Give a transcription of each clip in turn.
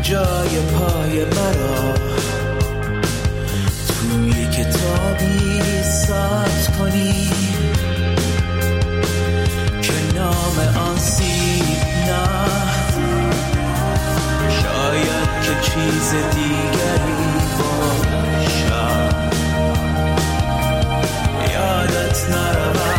جای پای مرا توی کتابی ثبت کنی که نام آن سیب نه شاید که چیز دیگری باشد یادت نروم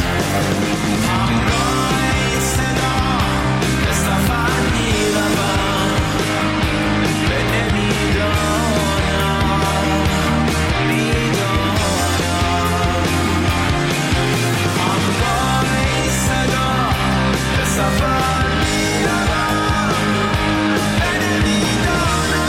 همراه صدا به سفر میروم به نمیدانم همراه صدا به سفر میروم به نمیدانم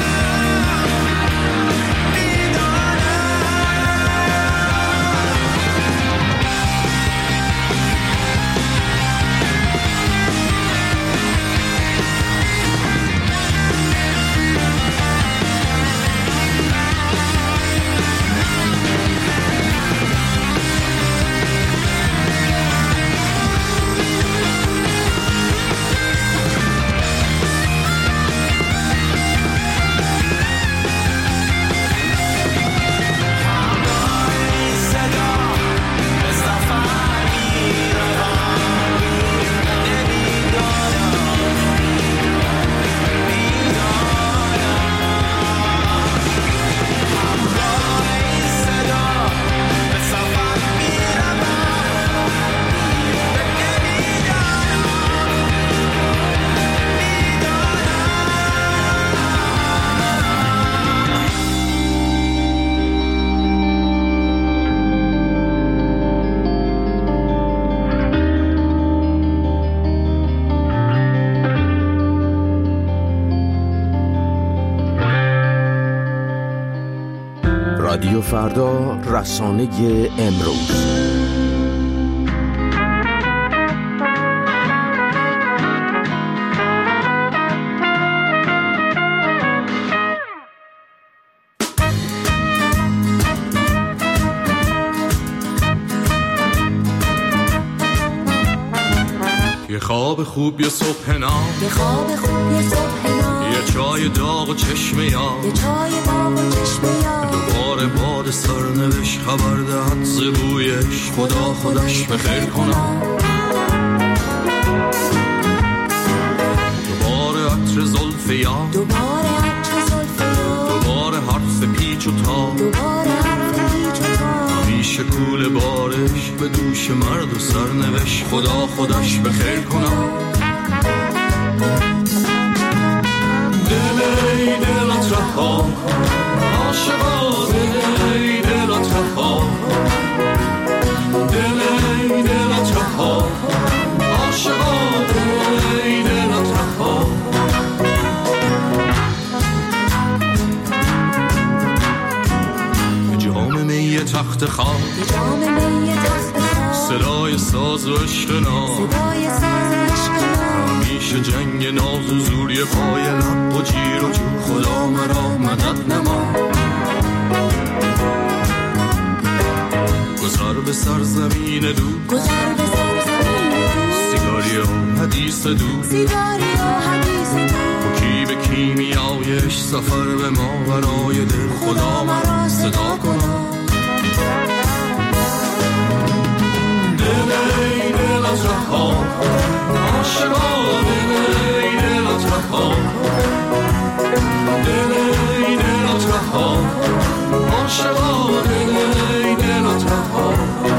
رادیو فردا، رسانه امروز. یه خواب خوب یه صبح نام، یه خواب خوب یه صبح نام، یه چای داغ و چشم یاد، یه چای داغ و چشم یاد، دوباره باد سرنوشت خبر دهد ز بویش، خدا خودش بخیر کنم. دوباره عطر زلف یاد، دوباره عطر زلف یاد، دوباره حرف پیچ و تاب، دوباره حرف پیچ و تاب، همیشه کول بارش به دوش مرد و سرنوشت، خدا خودش بخیر کنم. دلی دلت رها کن عاشقا، دلی دلت رها کن، دلی دلت رها کن عاشقا، دلی دلت رها کن. به جام می تخت خواب، به جام می تخت خواب، صدای ساز و عشق نام، صدای ساز عشق نام، همیشه جنگ ناز و زوری پای لب و جیر و جو، خدا مرا مدد نما. گذر به سرزمین دو، گذر به سرزمین دو، سیگاری و حدیث دو، سیگاری و حدیث دو، کی به کیمیایش سفر به ما برای دل، خدا مرا صدا کنم. دلی دلت رها کن عاشقا، دلی دلت رها کن، دلی دلت رها کن عاشقا، دلی دلت رها کن.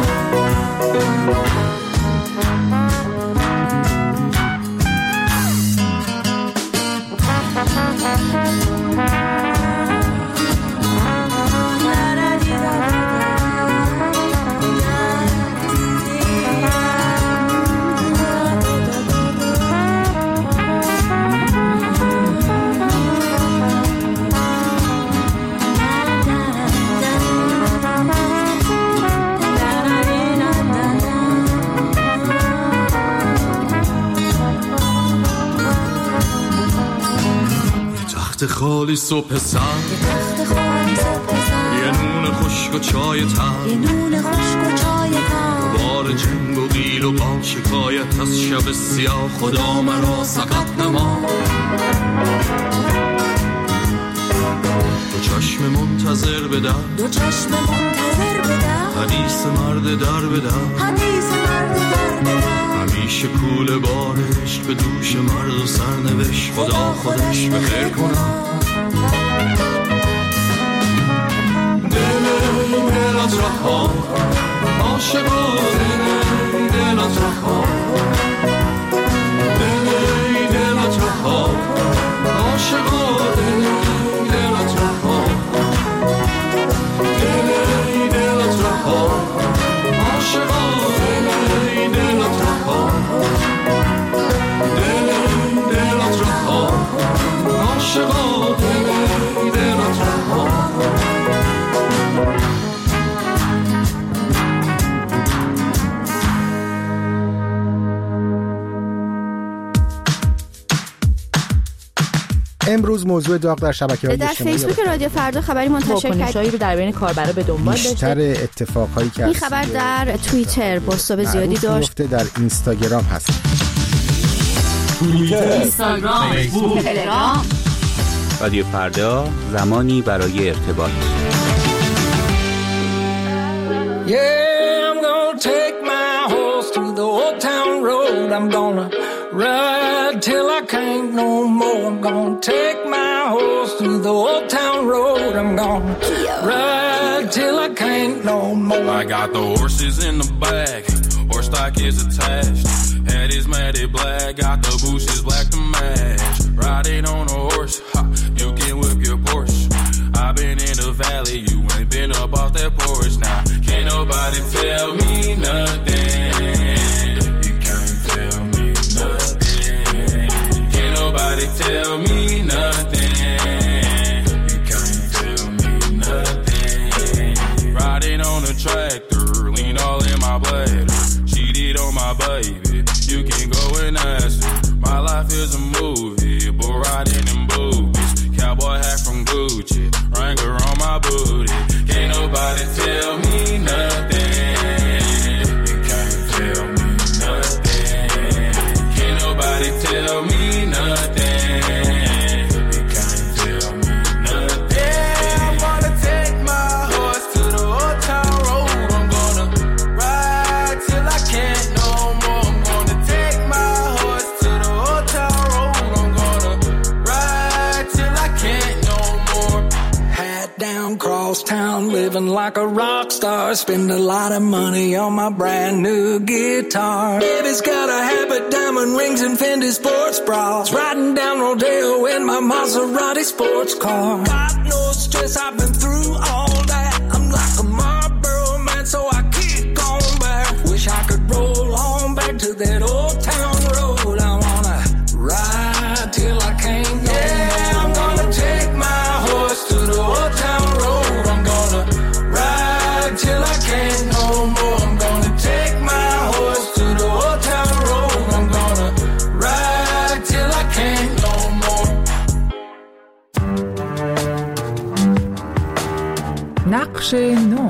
خالی صبح سر، یه تخت خالی صبح سر، یه نون خشک و چای تر، یه نون خشک و چای تر، بار جنگ و قیل و با شکایت از شب سیاه، خدا مرا سقط نما. به در، دو چشم منتظر به در، حدیث مرد در به در، حدیث مرد در به در. همیشه کوله بارش به دوش مرد و سرنوشت، خدا خودش به خیر کنم. دلت رها عاشقا، دلت رها، دلت رها عاشقا، دلت رها، دلت رها عاشقا، دلت رها، دلت رها عاشقا، دلت رها. امروز موضوع داغ در شبکه‌های در اجتماعی فیسبوک رادیو فردا خبری منتشر کرد. واکنش‌هایی رو در بین کاربرا به دنبال داشته. بیشتر اتفاقهایی که این خبر در توییتر بازتاب زیادی داشت. در اینستاگرام هست. اینستاگرام، فیسبوک، تلگرام. رادیو فردا، زمانی برای ارتباط. Yeah, I'm gonna take my horse through the old town road. I'm gonna ride till I can't no more. I'm gonna take my horse through the old town road. I'm gonna ride till I can't no more. I got the horses in the back, horse stock is attached. Head is matted black, got the bushes black to match. Riding on a horse, ha, you can whip your Porsche. I've been in the valley, you ain't been up off that porch. Now, can't nobody tell me nothing. You can't tell me nothing. Can't nobody tell me nothing. You can't tell me nothing. Riding on a tractor, lean all in my bladder. Cheated on my baby, you can go and ask her. My life is a movie, but riding in boobies. Cowboy hat from Gucci, Wrangler on my booty. Can't nobody tell me nothing. You can't tell me nothing. Can't nobody tell me nothing. You can't tell me nothing. Yeah, I'm gonna take my horse to the old town road. I'm gonna ride till I can't no more. I'm gonna take my horse to the old town road. I'm gonna ride till I can't no more. Hat down, cross town, living like a rock star. Spend a lot of money on my brand new guitar. Baby's got a habit, diamond rings and Fendi sports bras. Riding down Rodeo in my Maserati sports car. Got no stress, I've been through all that. I'm like a Marlboro man, so I keep going back. Wish I could roll on back to that old town road. I wanna ride till I can't go. Yeah, I'm gonna take my horse to the old town road. I'm gonna ride till I can't no more. I'm gonna take my horse to the old town road. I'm gonna ride till I can't no more. نقش نو.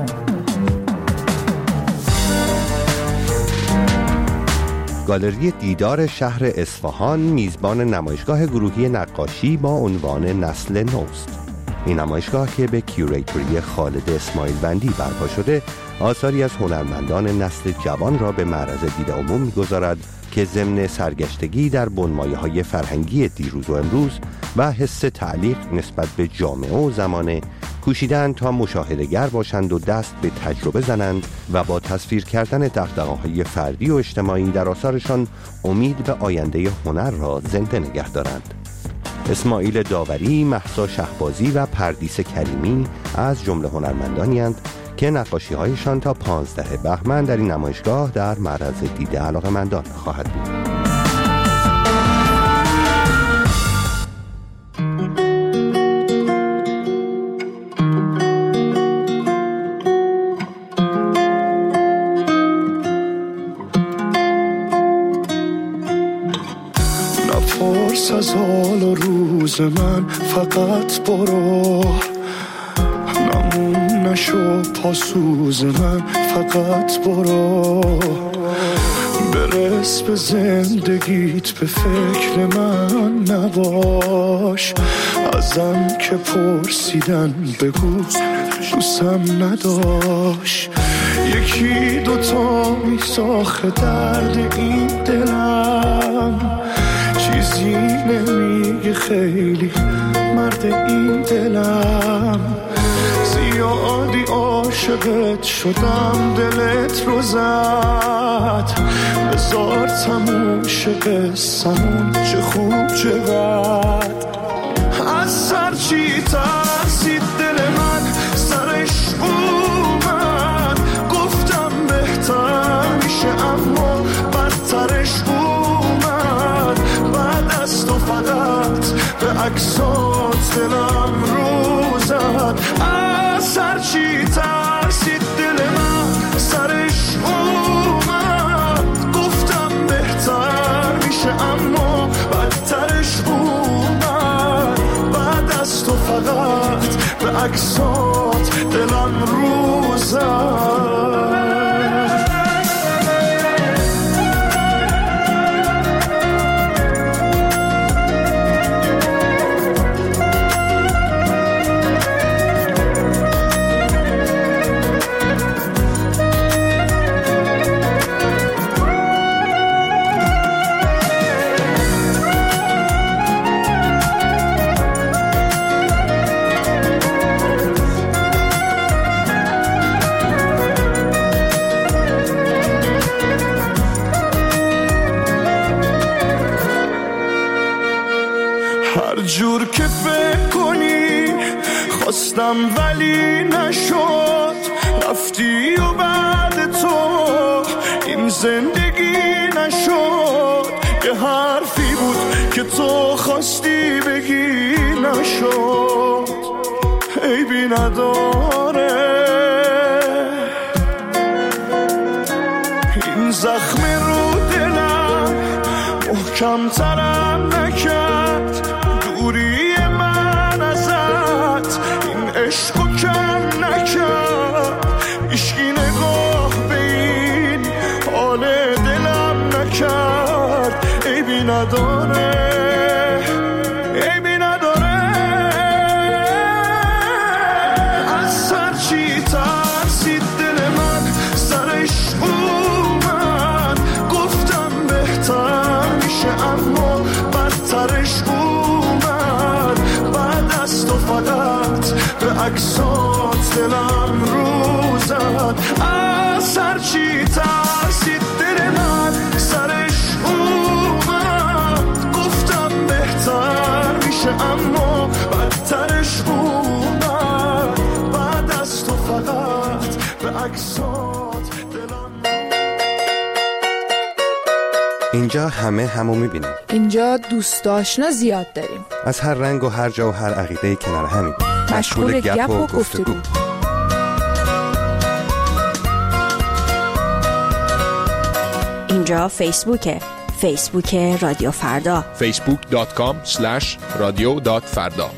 گالری دیدار شهر اصفهان میزبان نمایشگاه گروهی نقاشی با عنوان نسل نوست. این نمایشگاه که به کیوریتوری خالد اسماعیل بندی برپا شده، آثاری از هنرمندان نسل جوان را به معرض دید عموم می‌گذارد که ضمن سرگشتگی در بنمایه‌های فرهنگی دیروز و امروز و حس تعلیق نسبت به جامعه و زمانه کوشیدند تا مشاهده‌گر باشند و دست به تجربه زنند و با تصویر کردن دغدغه‌های فردی و اجتماعی در آثارشان امید به آینده هنر را زنده نگه دارند. اسماعیل داوری، مهسا شهبازی و پردیس کریمی از جمله هنرمندانی اند که نقاشی‌هایشان تا 15 بهمن در این نمایشگاه در معرض دید علاقه‌مندان خواهد بود. نپرس از حال و روز من، فقط برو. نمون نشو پاسوز من، فقط برو. برس به زندگیت، به فکر من نباش. ازم که پرسیدن بگو دوستم نداشت. یکی دوتا میساخ درد این دلم، چیزی نمیگه خیلی مرد این دلم. زیادی عاشقت شدم دلت رو زد، بذار تموم شه قصه‌مون چه خوب چقدر. از سر چی ترسید دل من سرش اومد، گفتم بهتر میشه اما بدترش اومد. بعد از تو فقط به عکسات دلم رو زد. از سر چی ترسید دل من سرش اومد، گفتم بهتر میشه اما بدترش اومد. بعد از تو فقط به عکسات دلم رو زد. جور که فکر کنی خواستم ولی نشد، رفتی و بعد تو این زندگی نشد. یه حرفی بود که تو خواستی بگی نشد، عیبی نداره این زخم رو دلم محکم ترم نکرد. دوری من ازت این عشقو کم نکرد، عشقی نگاه به این حال دلم نکرد. عیبی نداره عیبی نداره. از سر چی ترسید دل من سرش اومد، گفتم بهتر میشه اما بدترش اومد. بعد از تو فقط به عکسات دلم رو زد. از سر چی ترسید دل من سرش اومد، گفتم بهتر میشه اما بدترش اومد. بعد از تو فقط به عکسات دلم. اینجا همه همو میبینیم. اینجا دوست آشنا زیاد داریم، از هر رنگ و هر جا و هر عقیده کنار همین، مشغول گپ و گفتگو. اینجا فیسبوک رادیو فردا، facebook.com/radio.farda.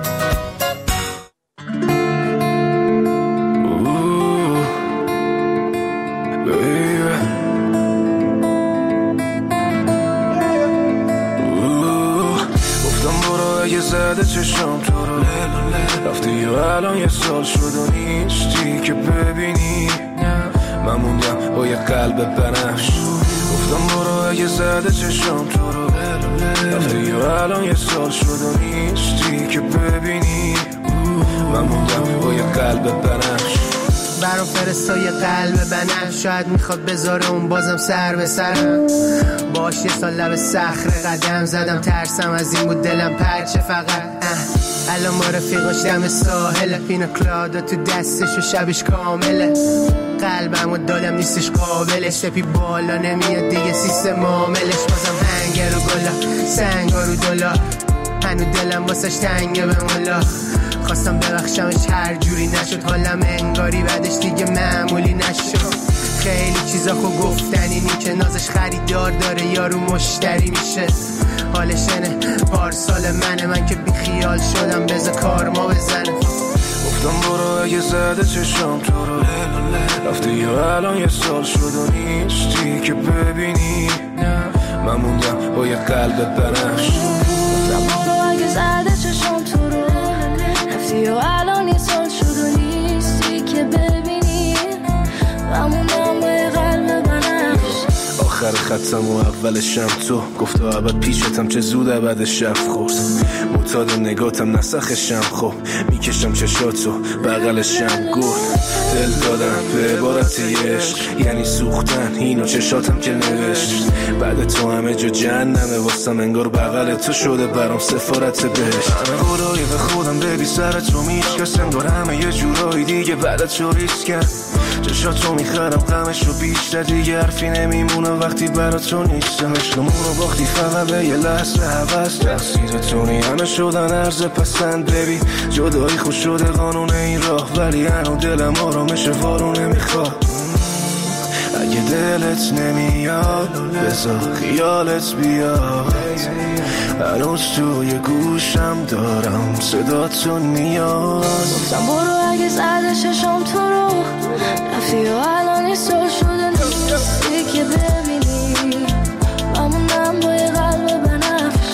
زده چشم تو رو رفتی و الان یه سال شد و نیستی که ببینی. من موندم با یه قلب بنفش، گفتم برو اگه زده چشم تو رو رفتی و الان یه سال شد و نیستی که ببینی. من موندم با یه قلب بنفش. برام فرستای قلب بنفش، شاید میخواد بذاره اون بازم سر به سرم. باش یه سال لب صخره قدم زدم، ترسم از این بود دلم پرچه فقط. الان ما رفیقاش دم ساحل، پینا کلادا تو دستش و شبش کامله. قلبم و دادم نیستش قابلش، سپی بالا نمیاد دیگه سیستم عاملش. بازم هنگر و گلا سنگا رو دلا، هنو دلم واسش تنگه به مولا. خواستم ببخشمش هر جوری نشد، حالم انگاری بعدش دیگه معمولی نشد. خیلی چیزا خو گفتنی نی که نازش خریدار داره یارو مشتری میشه. حالش اینه پارسال من که بی خیال شدم بذار کار ما بزنه. گفتم برو اگه زده چشم تو رو رفتی و الان یه سال شد و نیستی که ببینی. من موندم با یه قلب بنفش. گفتم برو اگه زده چشم تو رو رفتی و الان یه سال شد و نیستی آخر خطم و اول شم تو گفتا عبد پیشتم چه زود عبد شب خورد معتاد نگاتم نسخشم خب میکشم چشاتو بغلشم گفت دل دادم به عبارت عشق یعنی سوختن اینو چشاتم که نوشت بعد تو همه جا جهنمه واسم انگار بغل تو شده برام سفارت بهشت همه خدایی به خودم ببی سر تو میشکست انگار همه یه جورایی دیگه بعد تو ریسکن چشاتو میخرم غمشو بیشتر دیگه حرفی نمیمونه وقتی برا تو نیستم عشقمونو باختی فقط به یه لحظه حوض تقصیر تونی همه شدن عرض پسند ببین جدایی خوش شده قانون این راه ولی هنو دلم آرامش وارو نمیخواد اگه دلت نمیاد بذار خیالت بیاد هنوز توی گوشم دارم صداتون میاد گفتم برو اگه زده چشم تو رو رفتی و الان سر شده نیستی که ببینی بمونم با یه قلب بنفش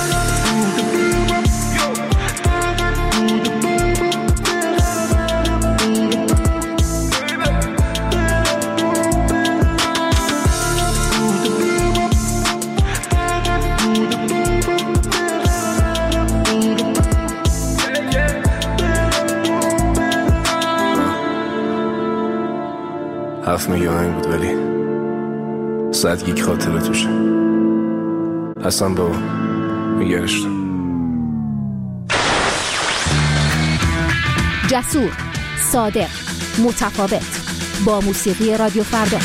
هفت میگه آهنگ بود ولی 100 گیگ خاطره توشه حسن بابا میگرشتم جسور، صادق، متفاوت با موسیقی رادیو فردا.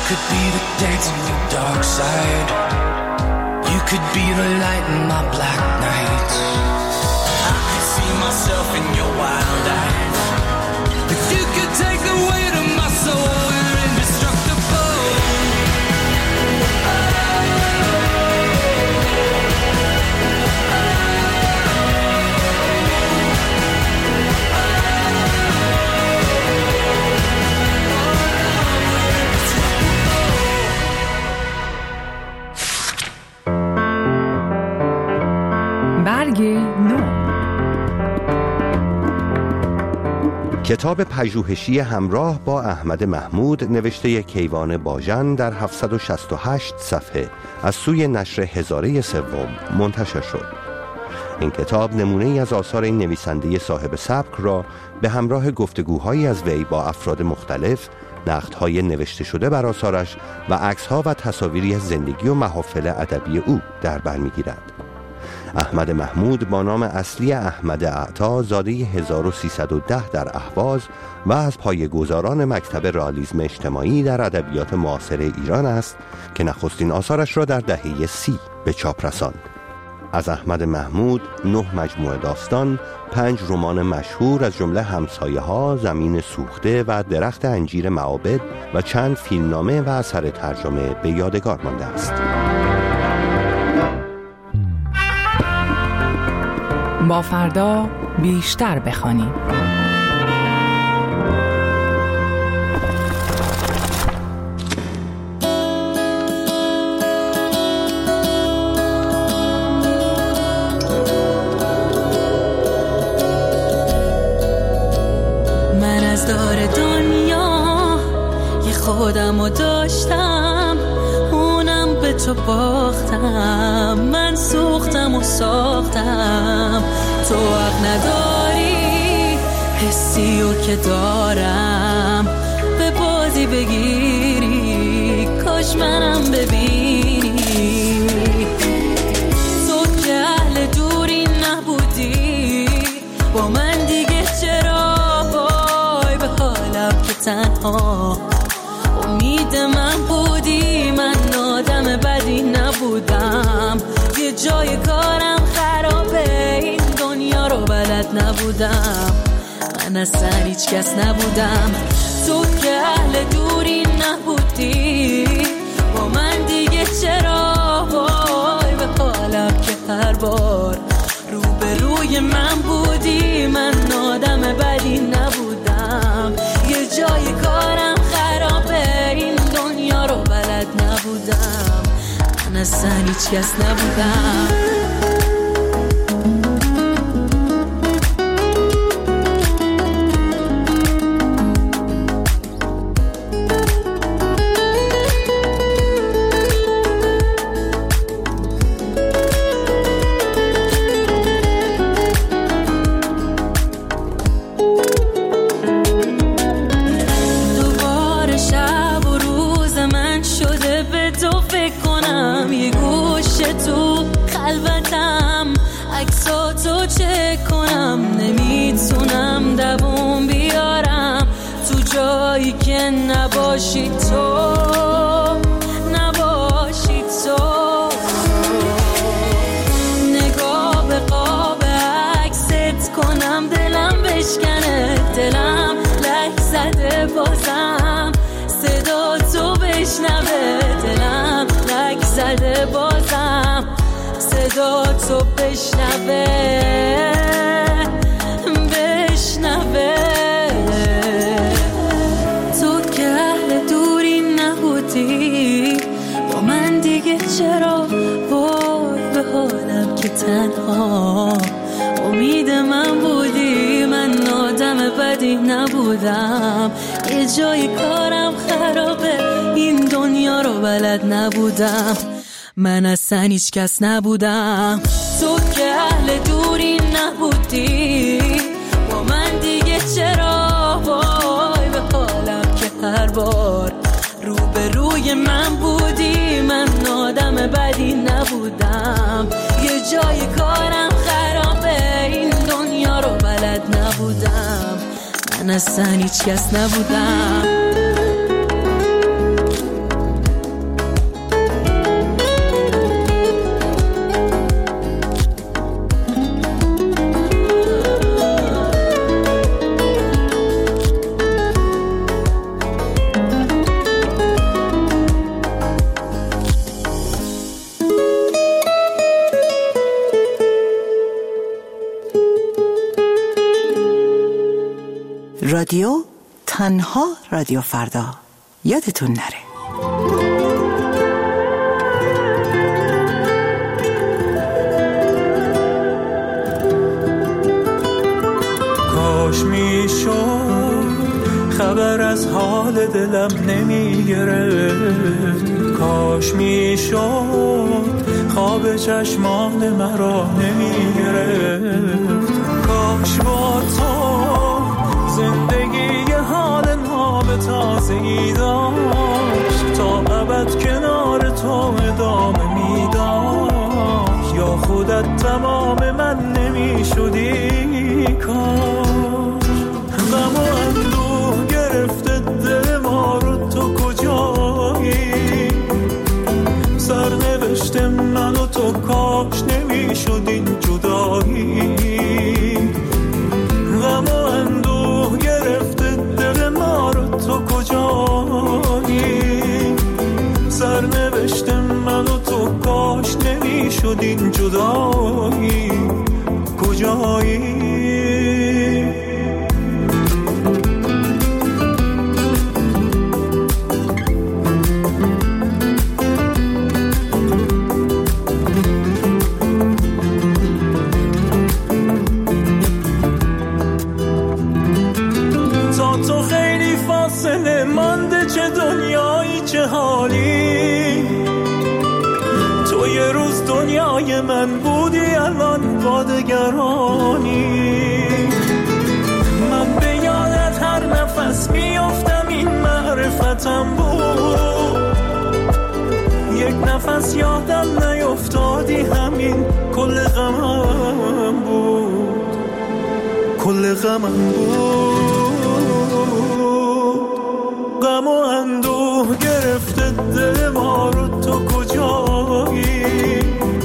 could be the dance in the dark side. You could be the light in my black nights. I could see myself in your wild eyes. If you could take the weight of my soul, we're indestructible. برگ نو. کتاب پژوهشی همراه با احمد محمود نوشته کیوان باژن در 768 صفحه از سوی نشر هزاره سوم منتشر شد. این کتاب نمونه‌ای از آثار این نویسنده صاحب سبک را به همراه گفتگوهایی از وی با افراد مختلف، نقدهای نوشته شده بر آثارش و عکس‌ها و تصاویری از زندگی و محافل ادبی او در بر می‌گیرد. احمد محمود با نام اصلی احمد اعطا زاده 1310 در اهواز و از پایه‌گذاران مکتب رئالیسم اجتماعی در ادبیات معاصر ایران است که نخستین آثارش را در دهه 30 به چاپ رساند. از احمد محمود 9 مجموعه داستان، 5 رمان مشهور از جمله همسایه‌ها، زمین سوخته و درخت انجیر معابد و چند فیلمنامه و اثر ترجمه به یادگار مانده است. با فردا بیشتر بخوانیم. من از دار دنیا یه خودمو داشتم، اونم به تو باختم. من سوختم و ساختم، تو حق نداری حسیو که دارم به بازی بگیری. کاش منم ببینی، تو که اهل دوری نبودی با من دیگه چرا وای به حالم که تنها امید من بودی. من آدم بدی نبودم، یه جای کارم خرابه، این دنیا رو بلد نبودم. من اصلا هیچ کس نبودم، تو که اهل دوری نبودی با من دیگه چرا وای به حالم که هر بار روبروی من بودی. من آدم بدی نبودم، یه جای کارم خرابه، این دنیا رو بلد نبودم. من اصلا هیچ کس نبودم. چه کنم نمیتونم دووم بیارم تو جایی که نباشی تو، نباشی تو. نگاه به قاب عکست کنم دلم بشکنه، دلم لک زده بازم صدا تو بشنوه، دلم لک زده بازم صدا تو بشنوه، بشنوه. تو که اهل دوری نبودی با من دیگه چرا وای به حالم که تنها امید من بودی. من آدم بدی نبودم، یه جای کارم خرابه، این دنیا رو بلد نبودم. من اصلا هیچ کس نبودم، تو که اهل دوری نبودی با من دیگه چرا وای به حالم که هر بار روبروی من بودی. من آدم بدی نبودم، یه جای کارم خرابه، این دنیا رو بلد نبودم. من اصلا هیچ کس نبودم. رادیو، تنها رادیو فردا. یادتون نره. کاش میشد خبر از حال دلم نمیگرفت، کاش میشد خواب چشمان مرا نمیگرفت، کاش با تو زندگی حال ناب تازه‌ای داشت، تا ابد کنار تو ادامه میداشت، یا خودت تمام من نمیشدی. کاش غم و اندوه گرفته دل ما رو، تو کجایی؟ سرنوشت من و تو کاش نمیشدین جدایی. غم و اندوه گرفته دل ما رو، تو کجایی؟ سرنوشت من و تو کاش نمیشدین جدایی. کجایی؟ چه دنیایی چه حالی، تو یه روز دنیای من بودی، الان با دگرانی. من به یادت هر نفس میافتم، این معرفتم بود. یک نفس یادم نیفتادی، همین کل غمم بود، کل غمم بود. غم و اندوه گرفته دل ما رو، تو کجایی؟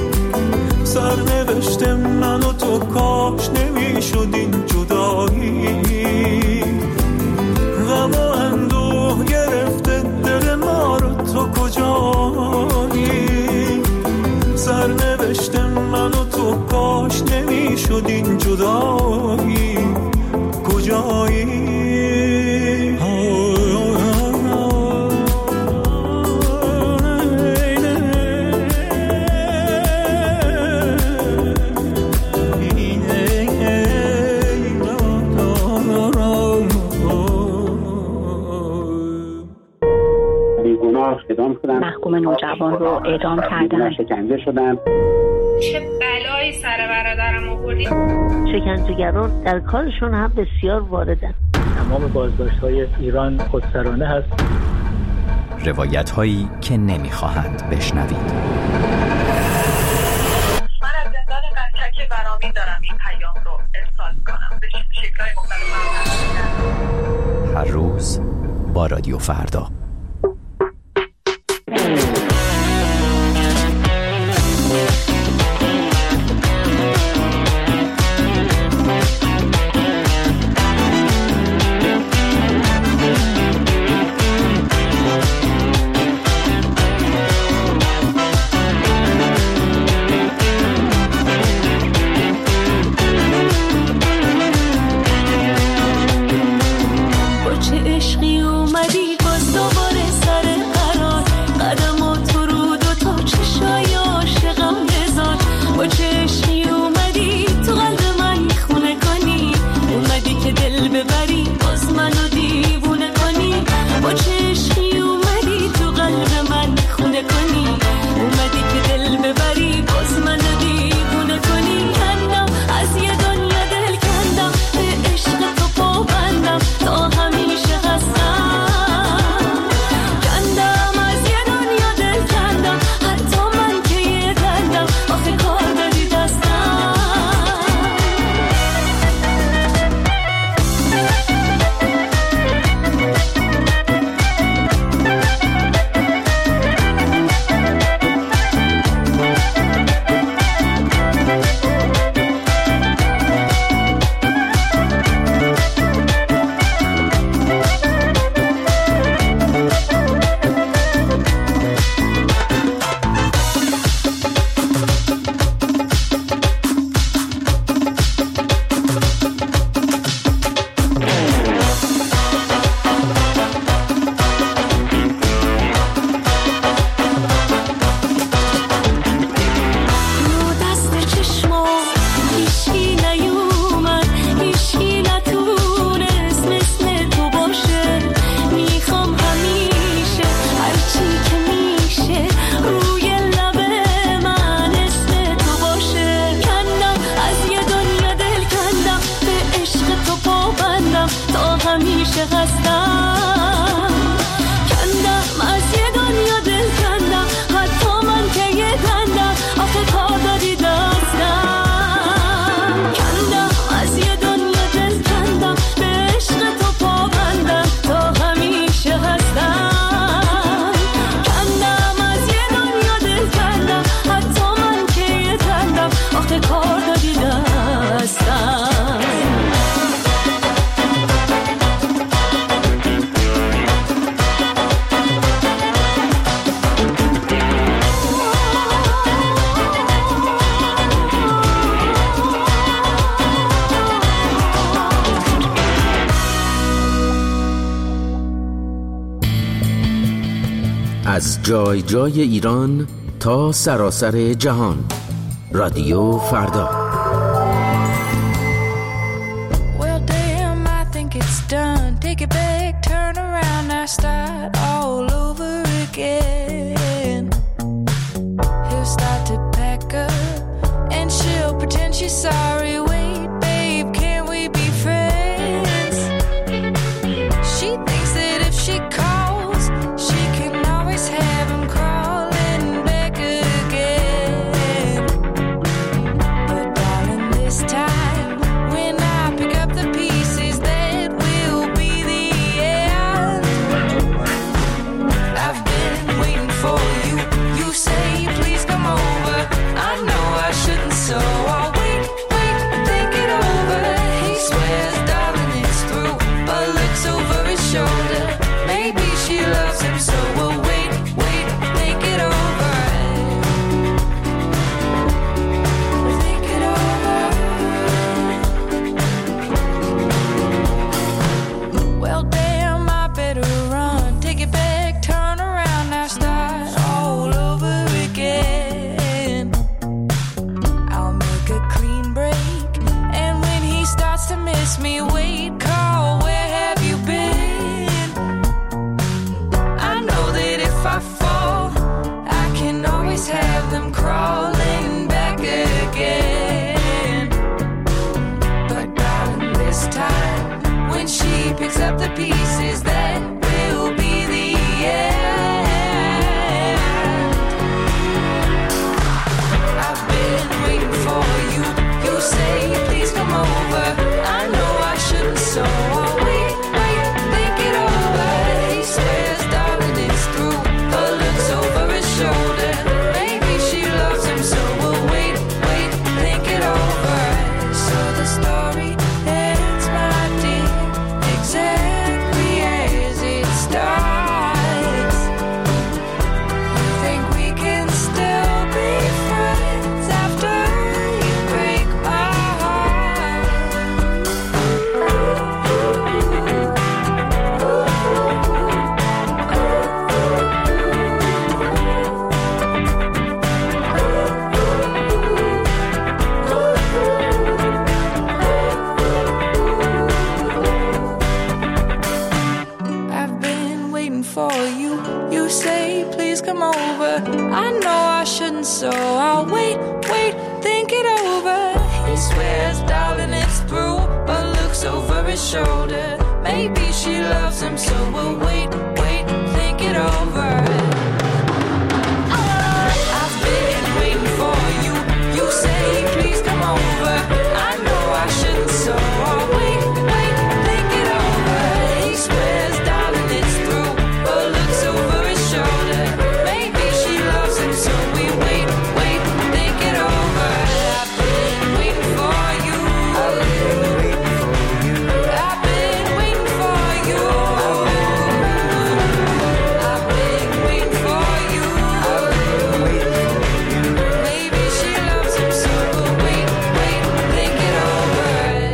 سرنوشت من و تو کاش نمیشدین جدایی. غم و اندوه گرفته دل ما رو، تو کجایی؟ سرنوشت من و تو کاش نمیشدین جدایی. کجایی؟ محکوم نوجوان رو اعدام کردن، شکنجه شدن. چه بلایی سر برادرم آوردی؟ شکنجهگران در کارشون هم بسیار واردن. تمام بازداشت‌های ایران خودسرانه هست. روایت‌هایی که نمی‌خواهند بشنوید. من از زندان قنچک برامین دارم این پیام رو ارسال کنم به شکل‌های مختلف. هر روز با رادیو فردا. با چه عشقی اومدی باز از جای جای ایران تا سراسر جهان. رادیو فردا. Well damn, I think it's done. Take it back, turn around, now start all over again. He'll start to pack up and she'll pretend she's sorry. Wait, babe, can't we be friends? She thinks that if she calls, she can always have him crawling back again. But darling, this time when I pick up the pieces, that will be the end. I've been waiting for you. You say please come over. I know I shouldn't, so I'll wait, think it over. He swears, darling, it's through, but looks over his shoulder. Maybe she loves him, so we'll wait, think it over. Think it over. Well, damn, I better run. Take it back, turn around, now start all over again. I'll make a clean break, and when he starts to miss me, wait, call, where have you been? I know that if I fall, I can always have them crawling back again. But darling, this time, when she picks up the pieces, that will be the end. I've been waiting for you. You say please come over. I know I shouldn't, so I'll wait, think it over. He swears, darling, it's through, but looks over his shoulder. Maybe she loves him, so we'll wait, think it over. So the story ends, my dear, exactly as it starts. You think we can still be friends after you break my heart? I've been waiting for you. You say please come over. I know I shouldn't, so I'll wait, think it over. He swears, darling, it's through, but looks over his shoulder. Maybe she loves him, so we'll wait, think it over. I've been waiting for you. You say please come over. I know I shouldn't, so I'll wait, think it over. He swears, darling, it's through, but looks over his shoulder. Maybe she loves him, so we wait, think it over. I've been waiting for you. I've been waiting for you. I've been waiting for you. Maybe she loves him, so we'll wait, think it over.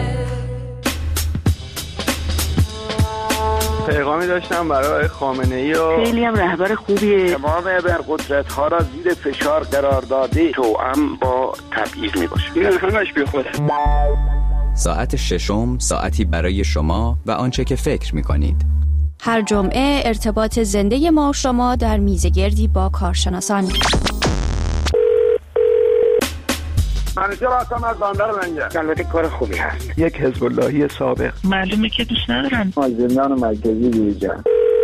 پیغامی داشتم برای خامنه‌ای و خیلی هم رهبر خوبیه. تمام ابرقدرت‌ها را زیر فشار قرار داده، توأم با تبعیض میباشه. این همش بیخوده. ساعت ششم، ساعتی برای شما و آنچه که فکر می‌کنید. هر جمعه ارتباط زنده ما و شما در میزگردی با کارشناسان. منیجر هستم از بندر منجر. البته کار خوبی هست. یک حزب اللهی سابق. معلومه که دوست ندارن. زندان مرکزی دیجان.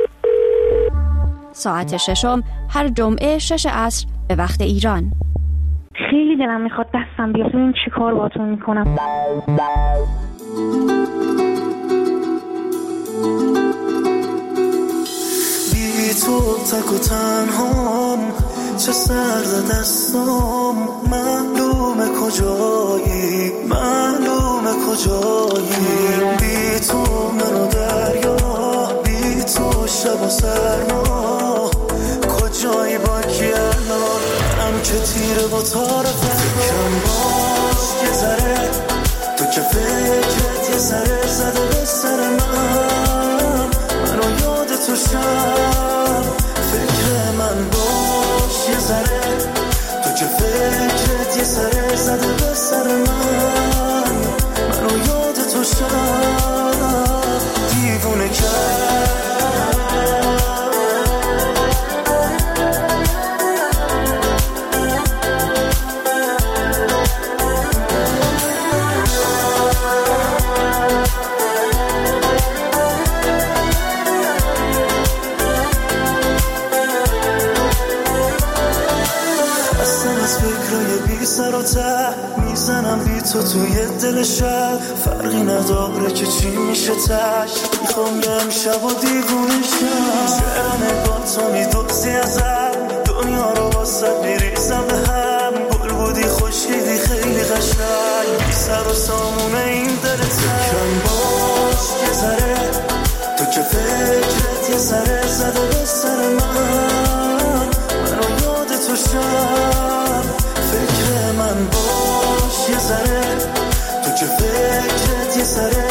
ساعت ششم هر جمعه 6 عصر به وقت ایران. خیلی دلم میخواد دستم بیاد ببین چی کار باهاتون میکنم. بی تو تک و تنهام، چه سرد دستام، معلومه کجایی، معلومه کجایی. بی تو منو دریا، بی تو شب و سرما، کجایی با کی الان؟ منم که تیره با تار فکرم باز یه ذره، تو که فکرت یه ذره زده به سر من، منو یاد تو شب، فکر من سر منو یاد تو شب دیوونه کرد. سر و ته میزنم بی تو توی دل شب، فرقی نداره که چی میشه تش. میخوام یه امشب و دیوونه شم، چرا نگاه تو میدوزی ازم، دنیا رو واسه میریزم به هم. گل بودی خوشیدی خیلی قشنگ، بی سر و سامونه این دلت کم باش که ذره، تو که فکرت یه ذره زده به سر منو یاد تو شب. فکر من باش یه ذره، تو که فکرت یه ذره